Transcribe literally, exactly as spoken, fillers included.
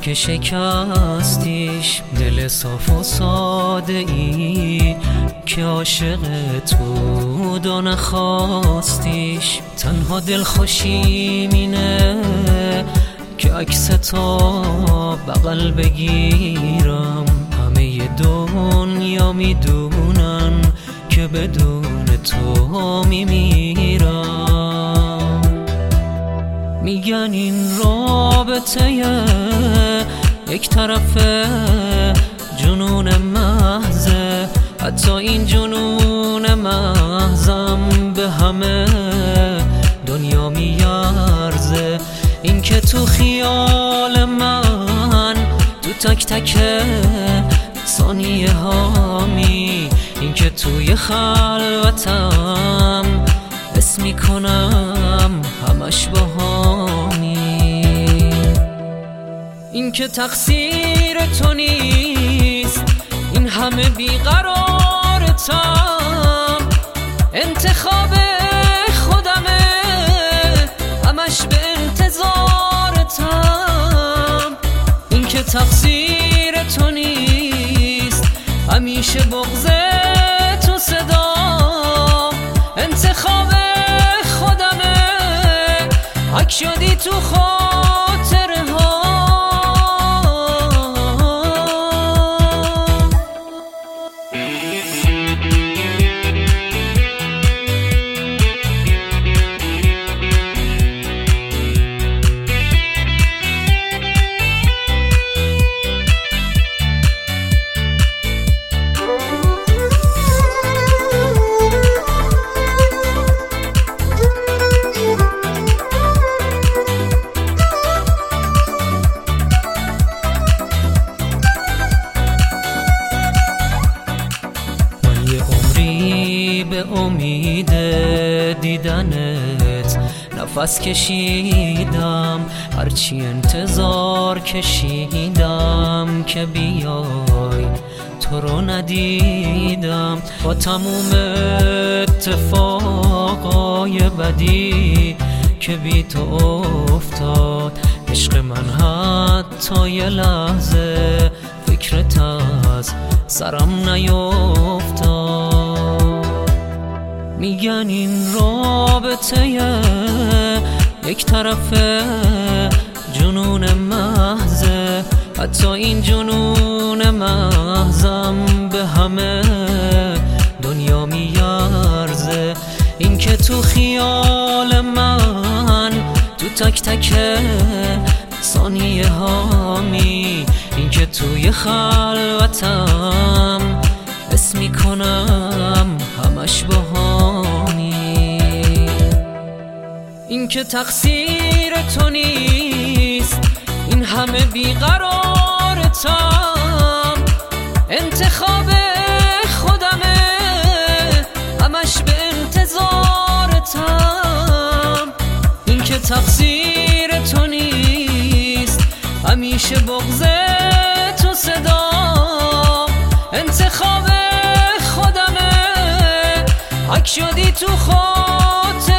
که شکستیش، دل صاف و ساده ای که عاشق تو و نخواستیش. تنها دل خوشی مینه که عکس تو بغل بگیرم. همه دنیا میدونن که بدون تو میمیرم. میگن این رابطه یک طرفه جنون محضه، حتی این جنون محضم به همه دنیا میارزه. این که تو خیال من تو تک تک ثانیه هامی، این که توی خلوتم حس میکنم همش باهامی. این که تقصیر تو نیست این همه بیقرارتم، انتخاب خودمه همش به انتظارتم. این که تقصیر تو نیست همیشه بغضه تو صدا، انتخاب خودمه حک شدی تو خاطره ها. به امید دیدنت نفس کشیدم، هرچی انتظار کشیدم که بیای تو رو ندیدم. با تموم اتفاقای بدی که بی تو افتاد، عشق من حتی یه لحظه فکرت از سرم نیفتاد. میگن این رابطه یک طرفه جنون محضه، حتی این جنون محضم به همه دنیا میارزه. این که تو خیال من تو تک تک ثانیه هامی، این که توی خلوتم حس میکنم همش باهامی. این که تقصیر تو نیست این همه بیقرارتم، انتخاب خودمه همش به انتظارتم. این که تقصیر تو نیست همیشه بغضه تو صدا، انتخاب خودمه حک شدی تو خاطر